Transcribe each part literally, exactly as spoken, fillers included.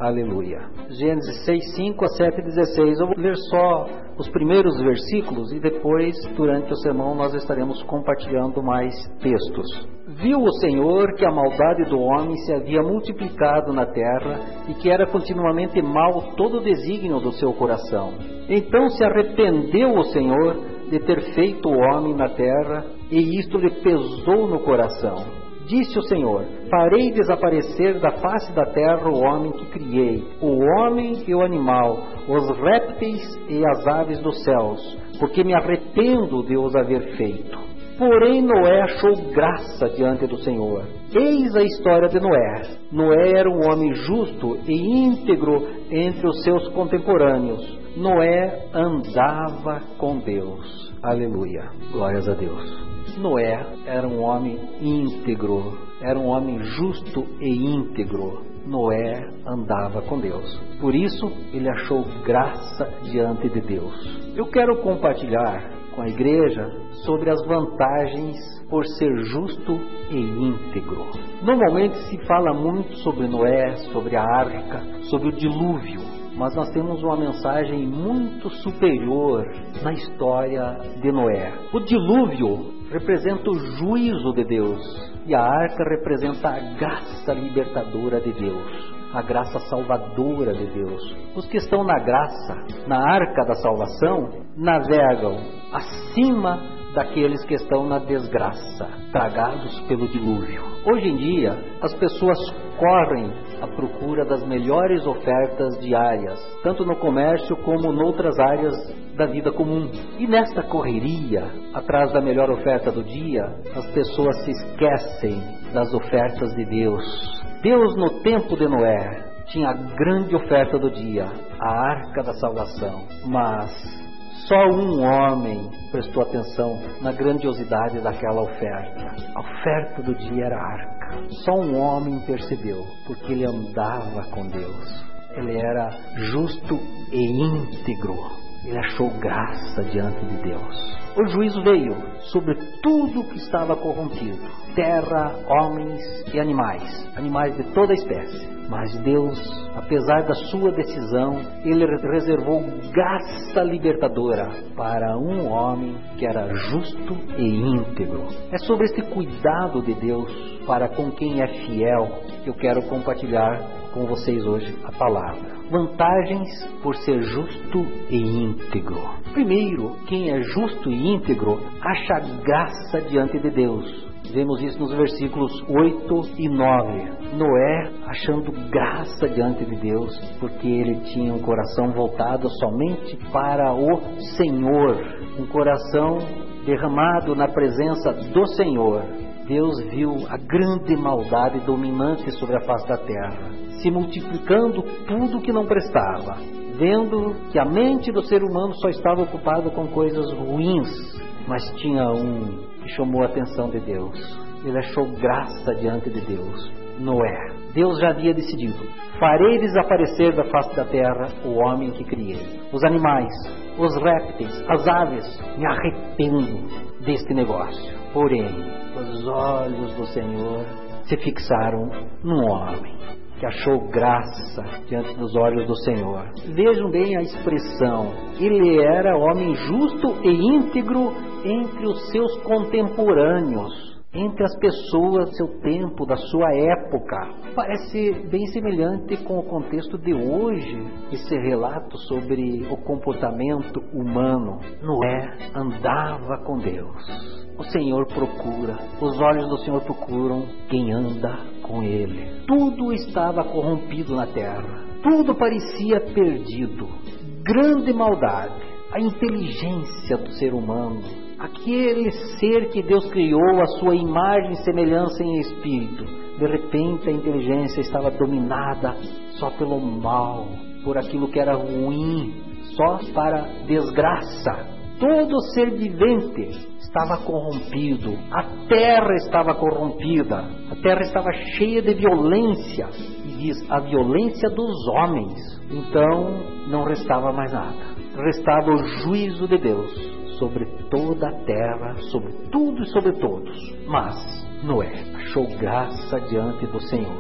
Aleluia. Gênesis seis, cinco a sete, dezesseis. Eu vou ler só os primeiros versículos e depois, durante o sermão, nós estaremos compartilhando mais textos. Viu o Senhor que a maldade do homem se havia multiplicado na terra e que era continuamente mau todo o desígnio do seu coração. Então se arrependeu o Senhor de ter feito o homem na terra, e isto lhe pesou no coração. Disse o Senhor: farei desaparecer da face da terra o homem que criei, o homem e o animal, os répteis e as aves dos céus, porque me arrependo de os haver feito. Porém Noé achou graça diante do Senhor. Eis a história de Noé. Noé era um homem justo e íntegro entre os seus contemporâneos. Noé andava com Deus. Aleluia. Glórias a Deus. Noé era um homem íntegro, era um homem justo e íntegro. Noé andava com Deus. Por isso, ele achou graça diante de Deus. Eu quero compartilhar com a igreja sobre as vantagens por ser justo e íntegro. Normalmente se fala muito sobre Noé, sobre a arca, sobre o dilúvio, mas nós temos uma mensagem muito superior na história de Noé. O dilúvio representa o juízo de Deus e a arca representa a graça libertadora de Deus, a graça salvadora de Deus. Os que estão na graça, na arca da salvação, navegam acima daqueles que estão na desgraça, tragados pelo dilúvio. Hoje em dia, as pessoas correm à procura das melhores ofertas diárias, tanto no comércio como noutras áreas da vida comum. E nesta correria, atrás da melhor oferta do dia, as pessoas se esquecem das ofertas de Deus. Deus, no tempo de Noé, tinha a grande oferta do dia, a arca da salvação. Mas só um homem prestou atenção na grandiosidade daquela oferta. A oferta do dia era a arca. Só um homem percebeu, porque ele andava com Deus. Ele era justo e íntegro. Ele achou graça diante de Deus. O juízo veio sobre tudo que estava corrompido: terra, homens e animais, animais de toda a espécie. Mas Deus, apesar da sua decisão, Ele reservou graça libertadora para um homem que era justo e íntegro. É sobre esse cuidado de Deus para com quem é fiel que eu quero compartilhar com vocês hoje a palavra. Vantagens por ser justo e íntegro. Primeiro, quem é justo e íntegro acha graça diante de Deus. Vemos isso nos versículos oito e nove. Noé achando graça diante de Deus, porque ele tinha um coração voltado somente para o Senhor, um coração derramado na presença do Senhor. Deus viu a grande maldade dominante sobre a face da terra, se multiplicando tudo que não prestava, vendo que a mente do ser humano só estava ocupada com coisas ruins, mas tinha um que chamou a atenção de Deus. Ele achou graça diante de Deus. Noé. Deus já havia decidido: farei desaparecer da face da terra o homem que criei, os animais, os répteis, as aves. Me arrependo deste negócio. Porém, os olhos do Senhor se fixaram num homem que achou graça diante dos olhos do Senhor. Vejam bem a expressão: ele era homem justo e íntegro entre os seus contemporâneos, entre as pessoas do seu tempo, da sua época. Parece bem semelhante com o contexto de hoje, esse relato sobre o comportamento humano. Noé andava com Deus. O Senhor procura, os olhos do Senhor procuram quem anda com Ele. Tudo estava corrompido na terra, tudo parecia perdido. Grande maldade, a inteligência do ser humano, aquele ser que Deus criou à sua imagem, semelhança e espírito. De repente a inteligência estava dominada só pelo mal, por aquilo que era ruim, só para desgraça. Todo ser vivente estava corrompido, a terra estava corrompida, a terra estava cheia de violência, e diz a violência dos homens. Então não restava mais nada, restava o juízo de Deus sobre toda a terra, sobre tudo e sobre todos. Mas Noé achou graça diante do Senhor.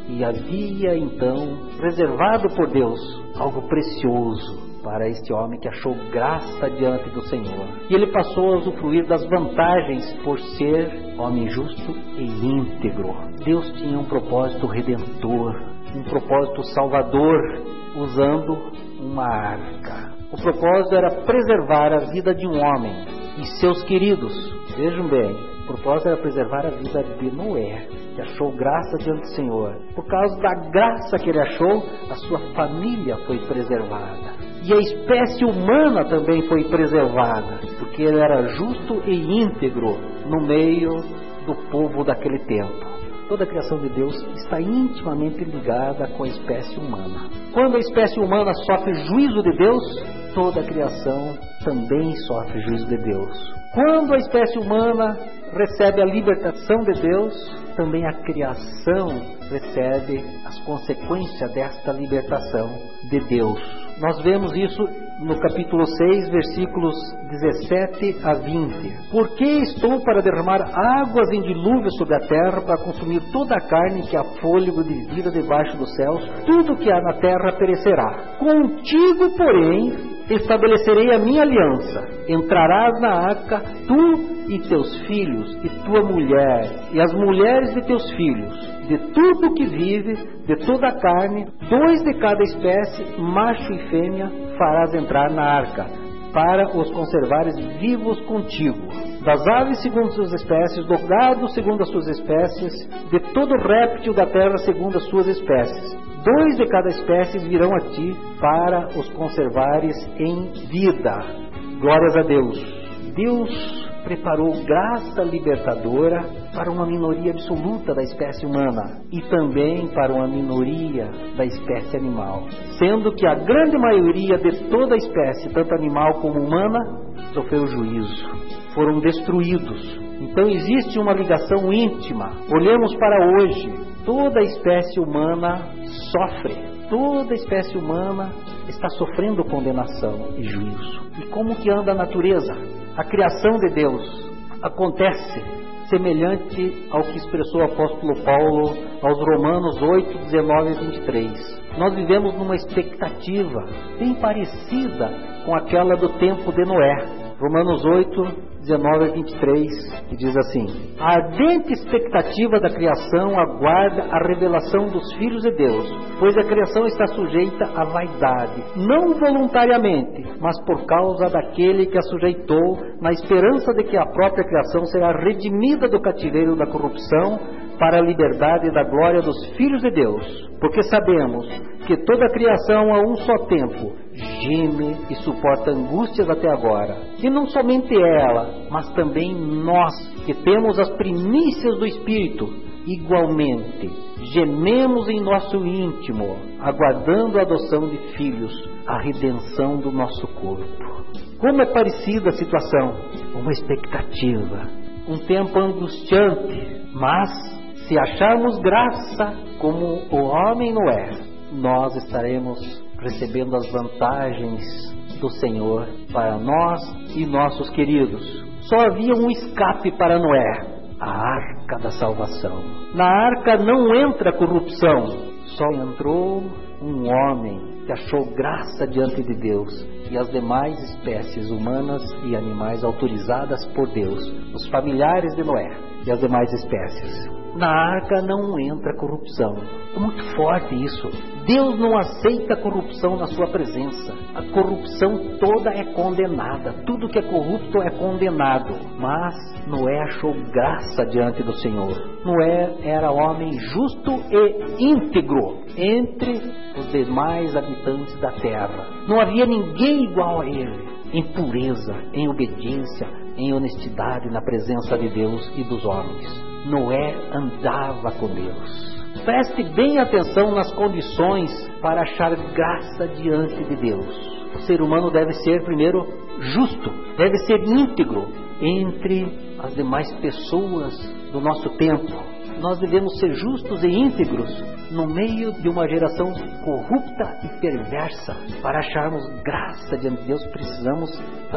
E havia então reservado por Deus algo precioso para este homem que achou graça diante do Senhor. E ele passou a usufruir das vantagens por ser homem justo e íntegro. Deus tinha um propósito redentor, um propósito salvador, usando uma arca. O propósito era preservar a vida de um homem e seus queridos. Vejam bem, o propósito era preservar a vida de Noé, que achou graça diante do Senhor. Por causa da graça que ele achou, a sua família foi preservada. E a espécie humana também foi preservada, porque ele era justo e íntegro no meio do povo daquele tempo. Toda a criação de Deus está intimamente ligada com a espécie humana. Quando a espécie humana sofre juízo de Deus, toda a criação também sofre juízo de Deus. Quando a espécie humana recebe a libertação de Deus, também a criação recebe as consequências desta libertação de Deus. Nós vemos isso no capítulo seis, versículos dezessete a vinte. Porque estou para derramar águas em dilúvio sobre a terra, para consumir toda a carne que há fôlego de vida debaixo dos céus, tudo que há na terra perecerá. Contigo, porém, estabelecerei a minha aliança. Entrarás na arca, tu e teus filhos, e tua mulher, e as mulheres de teus filhos, de tudo que vive, de toda a carne, dois de cada espécie, macho e fêmea, farás entrar na arca, para os conservares vivos contigo. Das aves segundo as suas espécies, do gado segundo as suas espécies, de todo réptil da terra segundo as suas espécies. Dois de cada espécie virão a ti, para os conservares em vida. Glórias a Deus. Deus preparou graça libertadora para uma minoria absoluta da espécie humana e também para uma minoria da espécie animal, sendo que a grande maioria de toda a espécie, tanto animal como humana, sofreu juízo, foram destruídos. Então existe uma ligação íntima. Olhemos para hoje, toda a espécie humana sofre, toda a espécie humana está sofrendo condenação e juízo. E como que anda a natureza? A criação de Deus acontece semelhante ao que expressou o apóstolo Paulo aos Romanos oito, dezenove e vinte e três. Nós vivemos numa expectativa bem parecida com aquela do tempo de Noé. Romanos oito, dezenove a vinte e três, que diz assim: a ardente expectativa da criação aguarda a revelação dos filhos de Deus, pois a criação está sujeita à vaidade, não voluntariamente, mas por causa daquele que a sujeitou, na esperança de que a própria criação será redimida do cativeiro da corrupção para a liberdade da glória dos filhos de Deus. Porque sabemos que toda a criação a um só tempo geme e suporta angústias até agora. E não somente ela, mas também nós, que temos as primícias do Espírito, igualmente gememos em nosso íntimo, aguardando a adoção de filhos, a redenção do nosso corpo. Como é parecida a situação? Uma expectativa, um tempo angustiante, mas se acharmos graça como o homem Noé, nós estaremos recebendo as vantagens do Senhor para nós e nossos queridos. Só havia um escape para Noé: a arca da salvação. Na arca não entra corrupção, só entrou um homem que achou graça diante de Deus, e as demais espécies humanas e animais autorizadas por Deus, os familiares de Noé e as demais espécies. Na arca não entra corrupção. É muito forte isso. Deus não aceita corrupção na sua presença. A corrupção toda é condenada. Tudo que é corrupto é condenado. Mas Noé achou graça diante do Senhor. Noé era homem justo e íntegro entre os demais habitantes da terra. Não havia ninguém igual a ele, em pureza, em obediência, em honestidade na presença de Deus e dos homens. Noé andava com Deus. Preste bem atenção nas condições para achar graça diante de Deus. O ser humano deve ser, primeiro, justo, deve ser íntegro entre as demais pessoas do nosso tempo. Nós devemos ser justos e íntegros no meio de uma geração corrupta e perversa. Para acharmos graça diante de Deus, precisamos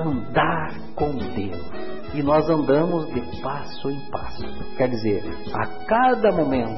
andar com Deus. E nós andamos de passo em passo. Quer dizer, a cada momento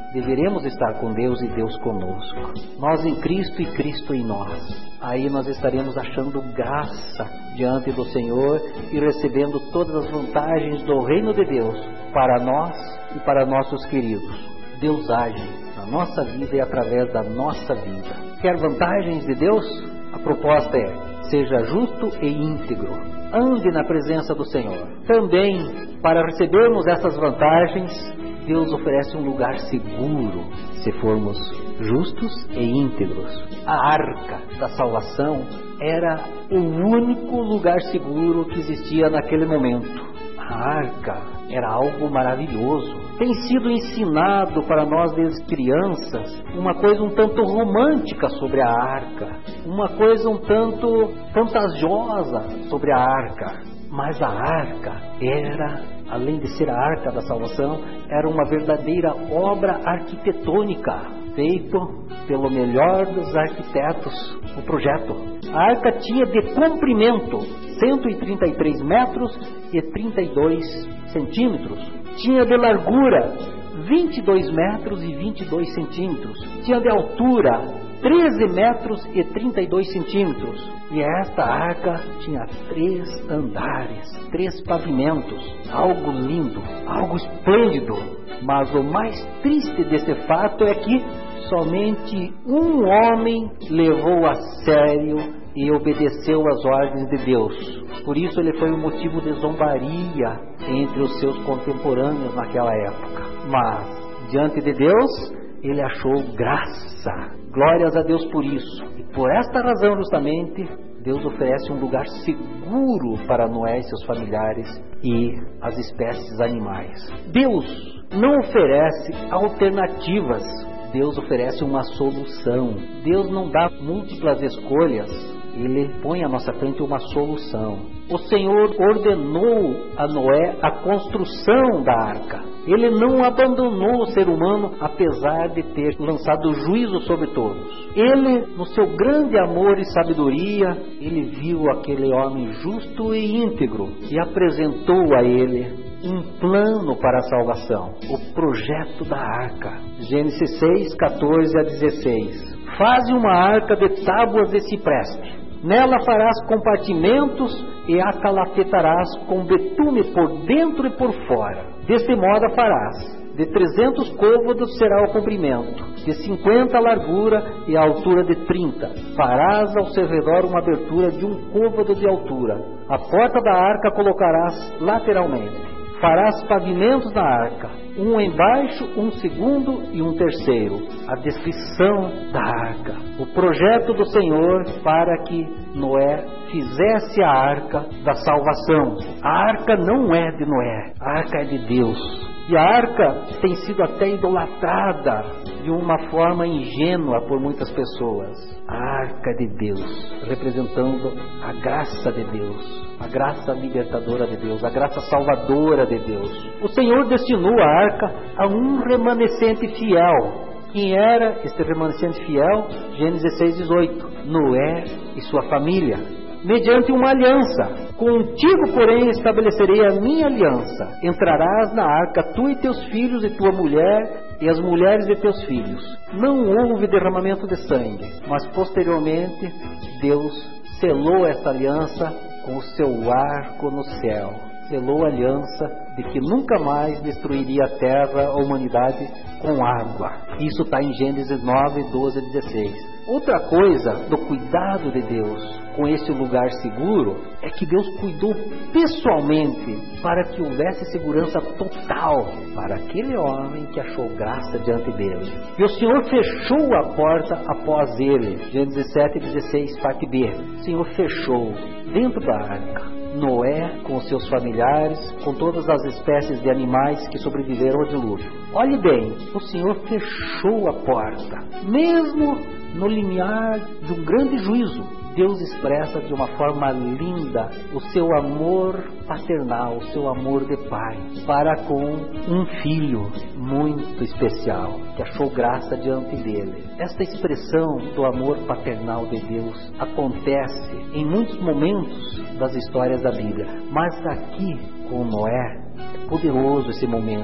deveremos estar com Deus e Deus conosco. Nós em Cristo e Cristo em nós. Aí nós estaremos achando graça diante do Senhor e recebendo todas as vantagens do reino de Deus para nós e para nossos queridos. Deus age na nossa vida e através da nossa vida. Quer vantagens de Deus? A proposta é: seja justo e íntegro. Ande na presença do Senhor. Também, para recebermos essas vantagens, Deus oferece um lugar seguro, se formos justos e íntegros. A arca da salvação era o único lugar seguro que existia naquele momento. A arca era algo maravilhoso. Tem sido ensinado para nós desde crianças uma coisa um tanto romântica sobre a arca, uma coisa um tanto fantasiosa sobre a arca. Mas a arca era, além de ser a arca da salvação, era uma verdadeira obra arquitetônica, feito pelo melhor dos arquitetos, o projeto. A arca tinha de comprimento cento e trinta e três metros e trinta e dois centímetros. Tinha de largura vinte e dois metros e vinte e dois centímetros. Tinha de altura treze metros e trinta e dois centímetros. E esta arca tinha três andares, três pavimentos. Algo lindo, algo esplêndido. Mas o mais triste desse fato é que somente um homem levou a sério e obedeceu às ordens de Deus. Por isso ele foi um motivo de zombaria entre os seus contemporâneos naquela época. Mas, diante de Deus, ele achou graça. Glórias a Deus por isso. E por esta razão, justamente, Deus oferece um lugar seguro para Noé e seus familiares e as espécies animais. Deus não oferece alternativas. Deus oferece uma solução. Deus não dá múltiplas escolhas. Ele põe à nossa frente uma solução. O Senhor ordenou a Noé a construção da arca. Ele não abandonou o ser humano, apesar de ter lançado juízo sobre todos. Ele, no seu grande amor e sabedoria, ele viu aquele homem justo e íntegro e apresentou a ele um plano para a salvação, o projeto da arca. Gênesis seis, catorze a dezesseis. Faze uma arca de tábuas de cipreste. Nela farás compartimentos e a calafetarás com betume por dentro e por fora. Deste modo a farás. De trezentos côvados será o comprimento, de cinquenta a largura e a altura de trinta. Farás ao seu redor uma abertura de um côvado de altura. A porta da arca colocarás lateralmente. Farás pavimentos na arca, um embaixo, um segundo e um terceiro. A descrição da arca, o projeto do Senhor para que Noé fizesse a arca da salvação. A arca não é de Noé, a arca é de Deus. E a arca tem sido até idolatrada de uma forma ingênua por muitas pessoas. A arca de Deus, representando a graça de Deus, a graça libertadora de Deus, a graça salvadora de Deus. O Senhor destinou a arca a um remanescente fiel. Quem era este remanescente fiel? Gênesis seis, dezoito. Noé e sua família, mediante uma aliança. Contigo, porém, estabelecerei a minha aliança. Entrarás na arca, tu e teus filhos e tua mulher e as mulheres de teus filhos. Não houve derramamento de sangue, mas posteriormente Deus selou esta aliança com o seu arco no céu. Selou a aliança de que nunca mais destruiria a terra, a humanidade, com água. Isso está em Gênesis nove, doze a dezesseis. Outra coisa do cuidado de Deus com esse lugar seguro é que Deus cuidou pessoalmente para que houvesse segurança total para aquele homem que achou graça diante dele. E o Senhor fechou a porta após ele. Gênesis sete, dezesseis, parte B. O Senhor fechou dentro da arca Noé com os seus familiares, com todas as espécies de animais que sobreviveram ao dilúvio. Olhe bem, o Senhor fechou a porta, mesmo no limiar de um grande juízo. Deus expressa de uma forma linda o seu amor paternal, o seu amor de pai, para com um filho muito especial, que achou graça diante dele. Esta expressão do amor paternal de Deus acontece em muitos momentos das histórias da Bíblia, mas aqui com Noé é poderoso esse momento.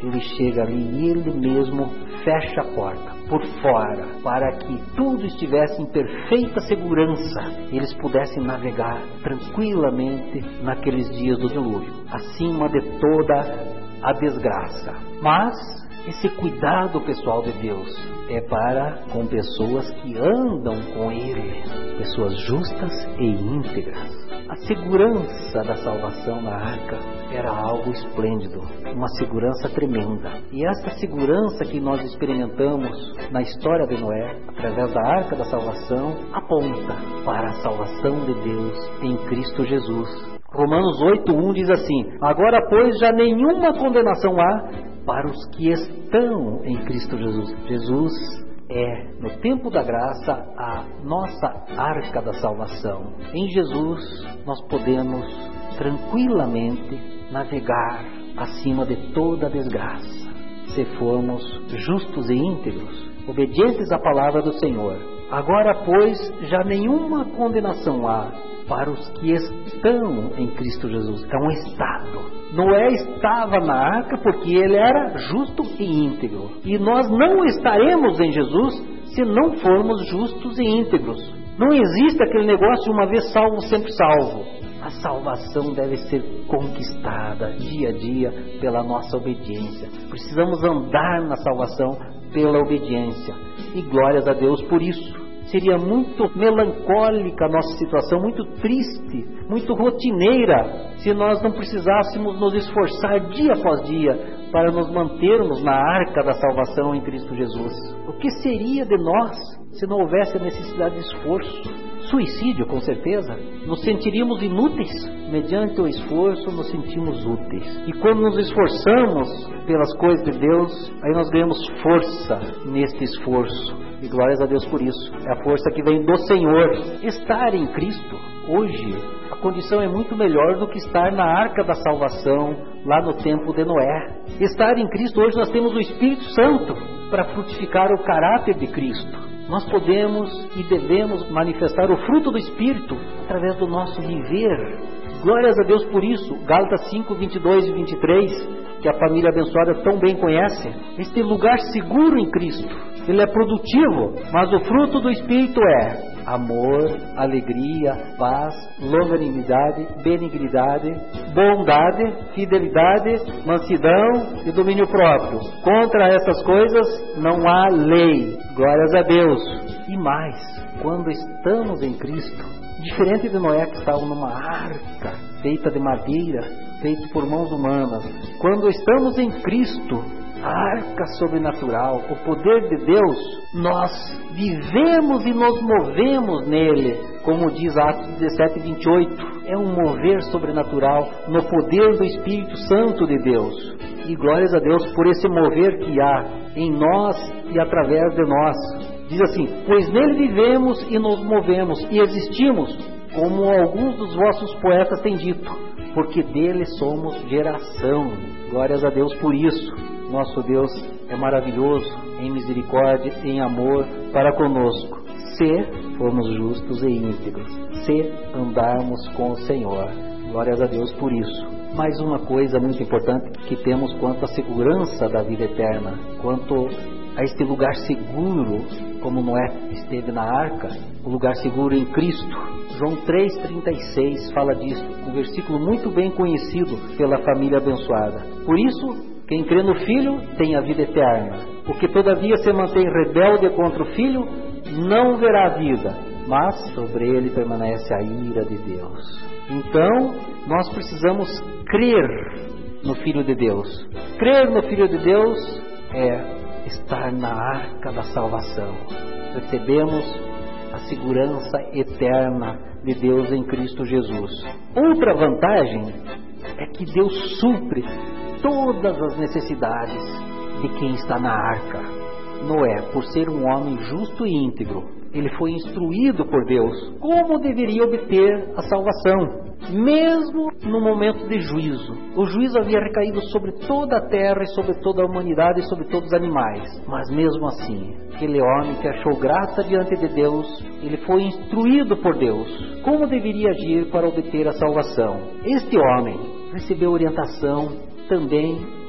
ele chega ali e ele mesmo fecha a porta por fora, para que tudo estivesse em perfeita segurança, eles pudessem navegar tranquilamente naqueles dias do dilúvio, acima de toda a desgraça. Mas esse cuidado pessoal de Deus é para com pessoas que andam com Ele, pessoas justas e íntegras. A segurança da salvação na arca era algo esplêndido, uma segurança tremenda. E essa segurança que nós experimentamos na história de Noé, através da arca da salvação, aponta para a salvação de Deus em Cristo Jesus. Romanos oito, um diz assim: agora, pois, já nenhuma condenação há para os que estão em Cristo Jesus. Jesus é, no tempo da graça, a nossa arca da salvação. Em Jesus nós podemos tranquilamente navegar acima de toda a desgraça, se formos justos e íntegros, obedientes à palavra do Senhor. Agora, pois, já nenhuma condenação há para os que estão em Cristo Jesus. É um estado. Noé estava na arca porque ele era justo e íntegro. E nós não estaremos em Jesus se não formos justos e íntegros. Não existe aquele negócio de uma vez salvo, sempre salvo. A salvação deve ser conquistada dia a dia pela nossa obediência. Precisamos andar na salvação pela obediência. E glórias a Deus por isso. Seria muito melancólica a nossa situação, muito triste, muito rotineira, se nós não precisássemos nos esforçar dia após dia para nos mantermos na arca da salvação em Cristo Jesus. O que seria de nós se não houvesse a necessidade de esforço? Suicídio, com certeza. Nos sentiríamos inúteis. Mediante o esforço, nos sentimos úteis. E quando nos esforçamos pelas coisas de Deus, aí nós ganhamos força neste esforço. E glórias a Deus por isso. É a força que vem do Senhor. Estar em Cristo, hoje, a condição é muito melhor do que estar na arca da salvação, lá no tempo de Noé. Estar em Cristo, hoje nós temos o Espírito Santo para frutificar o caráter de Cristo. Nós podemos e devemos manifestar o fruto do Espírito através do nosso viver. Glórias a Deus por isso. Gálatas cinco, vinte e dois e vinte e três, que a família abençoada tão bem conhece. Este lugar seguro em Cristo. Ele é produtivo, mas o fruto do Espírito é amor, alegria, paz, longanimidade, benignidade, bondade, fidelidade, mansidão e domínio próprio. Contra essas coisas não há lei. Glórias a Deus. E mais, quando estamos em Cristo, diferente de Noé que estava numa arca feita de madeira, feita por mãos humanas, quando estamos em Cristo, a arca sobrenatural, o poder de Deus, nós vivemos e nos movemos nele, como diz Atos dezessete, vinte e oito. É um mover sobrenatural no poder do Espírito Santo de Deus. E glórias a Deus por esse mover que há em nós e através de nós. Diz assim: pois nele vivemos e nos movemos e existimos, como alguns dos vossos poetas têm dito, porque dele somos geração. Glórias a Deus por isso. Nosso Deus é maravilhoso em misericórdia, em amor para conosco, se formos justos e íntegros, se andarmos com o Senhor. Glórias a Deus por isso. Mais uma coisa muito importante que temos quanto à segurança da vida eterna, quanto a este lugar seguro, como Noé esteve na arca, o lugar seguro em Cristo. João três, trinta e seis fala disso, um versículo muito bem conhecido pela família abençoada. Por isso, quem crê no Filho tem a vida eterna. O que todavia se mantém rebelde contra o Filho não verá a vida, mas sobre ele permanece a ira de Deus. Então, nós precisamos crer no Filho de Deus. Crer no Filho de Deus é estar na arca da salvação. Recebemos a segurança eterna de Deus em Cristo Jesus. Outra vantagem é que Deus supre todas as necessidades de quem está na arca. Noé, por ser um homem justo e íntegro, ele foi instruído por Deus como deveria obter a salvação, mesmo no momento de juízo. O juízo havia recaído sobre toda a terra e sobre toda a humanidade e sobre todos os animais. Mas mesmo assim, aquele homem que achou graça diante de Deus, ele foi instruído por Deus como deveria agir para obter a salvação. Este homem recebeu orientação também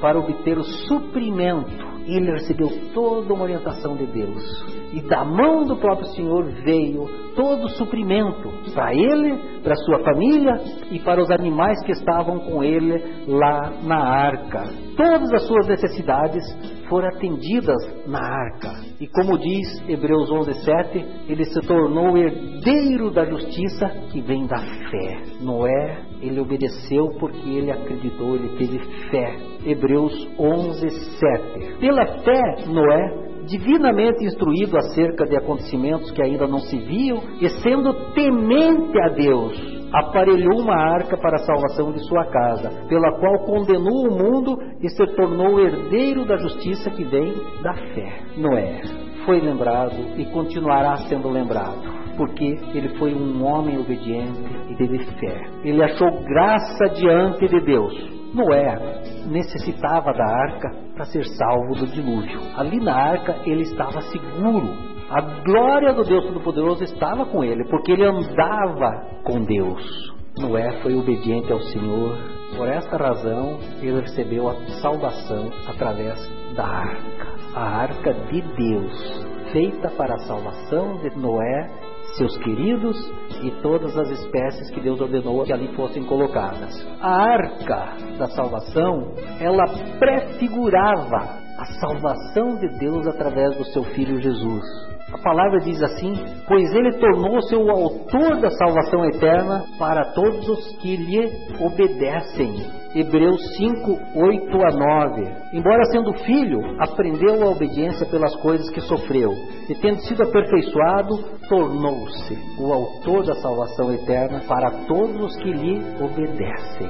para obter o suprimento. Ele recebeu toda uma orientação de Deus. E da mão do próprio Senhor veio todo o suprimento para ele, para sua família e para os animais que estavam com ele lá na arca. Todas as suas necessidades foram atendidas na arca. E como diz Hebreus onze, sete, ele se tornou herdeiro da justiça que vem da fé. Noé, ele obedeceu porque ele acreditou, ele teve fé. Hebreus onze, sete. Pela fé, Noé, divinamente instruído acerca de acontecimentos que ainda não se viam, e sendo temente a Deus, aparelhou uma arca para a salvação de sua casa, pela qual condenou o mundo e se tornou herdeiro da justiça que vem da fé. Noé foi lembrado e continuará sendo lembrado, porque ele foi um homem obediente e teve fé. Ele achou graça diante de Deus. Noé necessitava da arca para ser salvo do dilúvio. Ali na arca ele estava seguro. A glória do Deus Todo-Poderoso estava com ele, porque ele andava com Deus. Noé foi obediente ao Senhor. Por esta razão, ele recebeu a salvação através da arca. A arca de Deus, feita para a salvação de Noé, seus queridos e todas as espécies que Deus ordenou que ali fossem colocadas. A arca da salvação, ela prefigurava a salvação de Deus através do seu Filho Jesus. A palavra diz assim: pois ele tornou-se o autor da salvação eterna para todos os que lhe obedecem. Hebreus cinco, oito a nove. Embora sendo filho, aprendeu a obediência pelas coisas que sofreu, e tendo sido aperfeiçoado, tornou-se o autor da salvação eterna para todos os que lhe obedecem.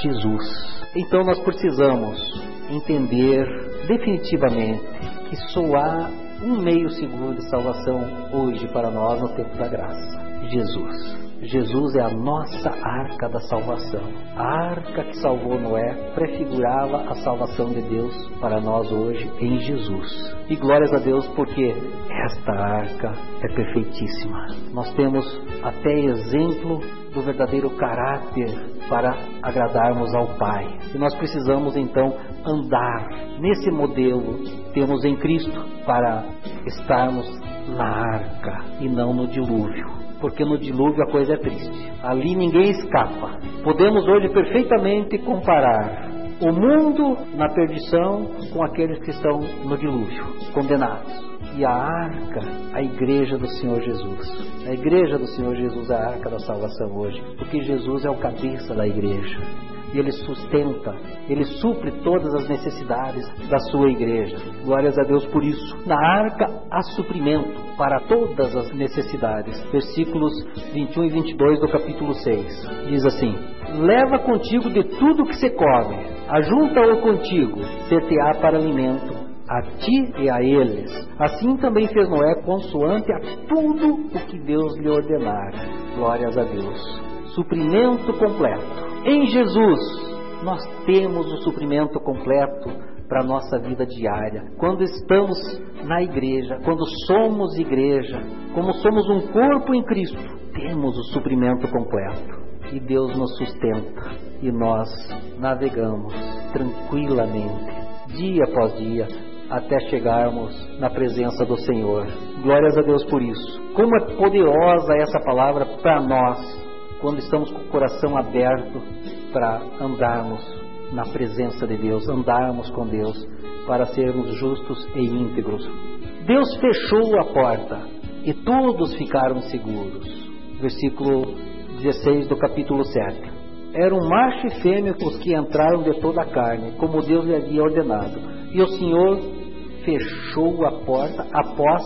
Jesus. Então nós precisamos entender definitivamente que só há um meio seguro de salvação hoje para nós no tempo da graça: Jesus. Jesus é a nossa arca da salvação. A arca que salvou Noé prefigurava a salvação de Deus para nós hoje em Jesus. E glórias a Deus, porque esta arca é perfeitíssima. Nós temos até exemplo do verdadeiro caráter para agradarmos ao Pai. E nós precisamos então andar nesse modelo que temos em Cristo para estarmos na arca e não no dilúvio. Porque no dilúvio a coisa é triste. Ali ninguém escapa. Podemos hoje perfeitamente comparar o mundo na perdição com aqueles que estão no dilúvio, condenados. E a arca, a igreja do Senhor Jesus. A igreja do Senhor Jesus é a arca da salvação hoje, porque Jesus é o cabeça da igreja. E Ele sustenta, Ele supre todas as necessidades da sua igreja. Glórias a Deus por isso. Na arca há suprimento para todas as necessidades. Versículos vinte e um e vinte e dois do capítulo seis. Diz assim: leva contigo de tudo que se come, ajunta-o contigo, ser-te-á para alimento, a ti e a eles. Assim também fez Noé, consoante a tudo o que Deus lhe ordenara. Glórias a Deus. Suprimento completo. Em Jesus, nós temos o suprimento completo para a nossa vida diária. Quando estamos na igreja, quando somos igreja, como somos um corpo em Cristo, temos o suprimento completo. E Deus nos sustenta. E nós navegamos tranquilamente, dia após dia, até chegarmos na presença do Senhor. Glórias a Deus por isso. Como é poderosa essa palavra para nós, quando estamos com o coração aberto para andarmos na presença de Deus, andarmos com Deus, para sermos justos e íntegros. Deus fechou a porta e todos ficaram seguros. Versículo dezesseis do capítulo sete. Eram macho e fêmea os que entraram de toda a carne, como Deus lhe havia ordenado. E o Senhor fechou a porta após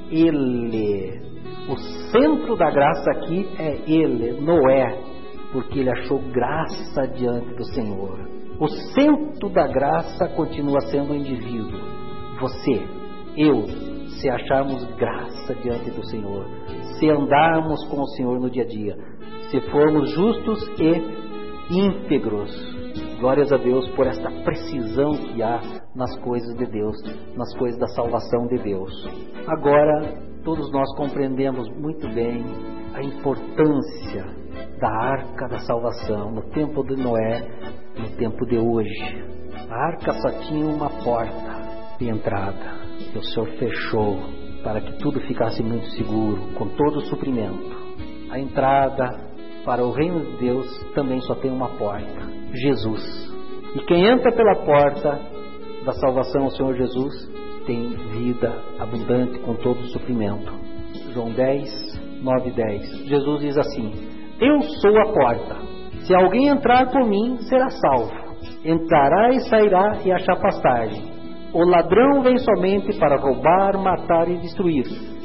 ele. O centro da graça aqui é ele, Noé, porque ele achou graça diante do Senhor. O centro da graça continua sendo o indivíduo. Você, eu, se acharmos graça diante do Senhor, se andarmos com o Senhor no dia a dia, se formos justos e íntegros. Glórias a Deus por esta precisão que há nas coisas de Deus, nas coisas da salvação de Deus. Agora, todos nós compreendemos muito bem a importância da arca da salvação no tempo de Noé, no tempo de hoje. A arca só tinha uma porta de entrada, que o Senhor fechou para que tudo ficasse muito seguro, com todo o suprimento. A entrada para o reino de Deus também só tem uma porta: Jesus. E quem entra pela porta da salvação, o Senhor Jesus, tem vida abundante com todo o suprimento. João dez, nove e dez. Jesus diz assim: eu sou a porta. Se alguém entrar por mim, será salvo. Entrará e sairá e achar pastagem. O ladrão vem somente para roubar, matar e destruir.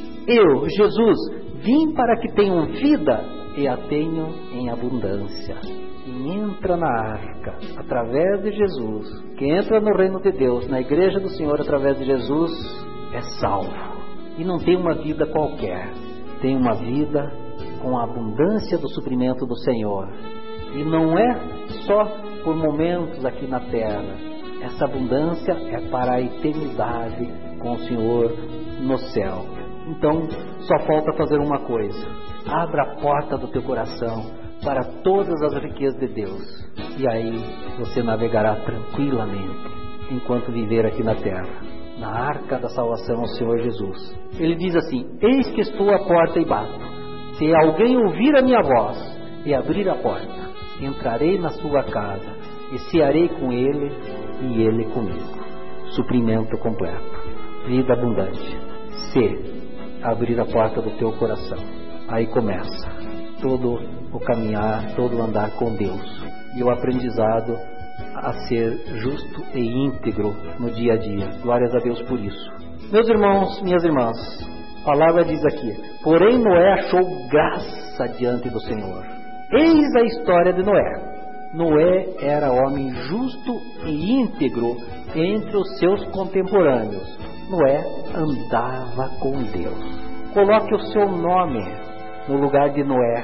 Eu, Jesus, vim para que tenham vida e a tenham em abundância. Quem entra na arca através de Jesus, quem entra no reino de Deus, na igreja do Senhor através de Jesus, é salvo. E não tem uma vida qualquer, tem uma vida com a abundância do suprimento do Senhor. E não é só por momentos aqui na terra. Essa abundância é para a eternidade com o Senhor no céu. Então, só falta fazer uma coisa: abra a porta do teu coração para todas as riquezas de Deus. E aí você navegará tranquilamente enquanto viver aqui na terra, na arca da salvação, o Senhor Jesus. Ele diz assim: eis que estou à porta e bato. Se alguém ouvir a minha voz e abrir a porta, entrarei na sua casa e cearei com ele e ele comigo. Suprimento completo, vida abundante. Se abrir a porta do teu coração, aí começa todo o caminhar, todo o andar com Deus e o aprendizado a ser justo e íntegro no dia a dia. Glórias a Deus por isso. Meus irmãos, minhas irmãs, a palavra diz aqui: porém Noé achou graça diante do Senhor. Eis a história de Noé. Noé era homem justo e íntegro entre os seus contemporâneos. Noé andava com Deus. Coloque o seu nome no lugar de Noé.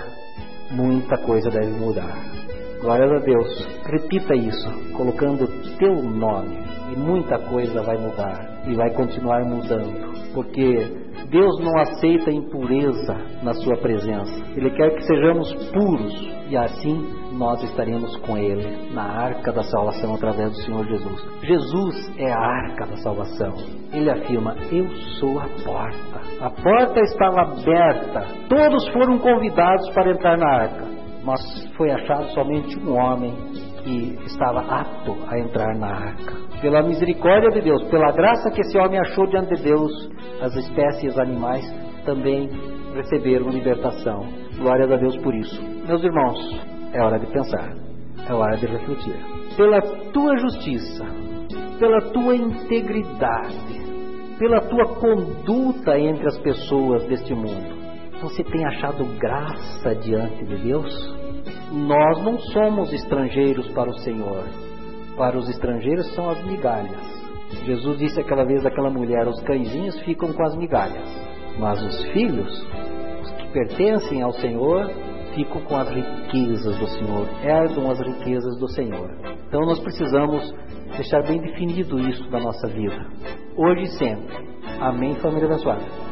Muita coisa deve mudar. Glória a Deus. Repita isso, colocando o teu nome, e muita coisa vai mudar e vai continuar mudando, porque Deus não aceita impureza na sua presença. Ele quer que sejamos puros, e assim nós estaremos com Ele na arca da salvação através do Senhor Jesus. Jesus é a arca da salvação. Ele afirma: eu sou a porta. A porta estava aberta. Todos foram convidados para entrar na arca, mas foi achado somente um homem que estava apto a entrar na arca. Pela misericórdia de Deus, pela graça que esse homem achou diante de Deus, as espécies animais também receberam libertação. Glórias a Deus por isso. Meus irmãos, é hora de pensar, é hora de refletir. Pela tua justiça, pela tua integridade, pela tua conduta entre as pessoas deste mundo, você tem achado graça diante de Deus? Nós não somos estrangeiros para o Senhor. Para os estrangeiros são as migalhas. Jesus disse aquela vez àquela mulher: os cãezinhos ficam com as migalhas, mas os filhos, os que pertencem ao Senhor, ficam com as riquezas do Senhor, herdam as riquezas do Senhor. Então nós precisamos deixar bem definido isso da nossa vida, hoje e sempre. Amém, família abençoada.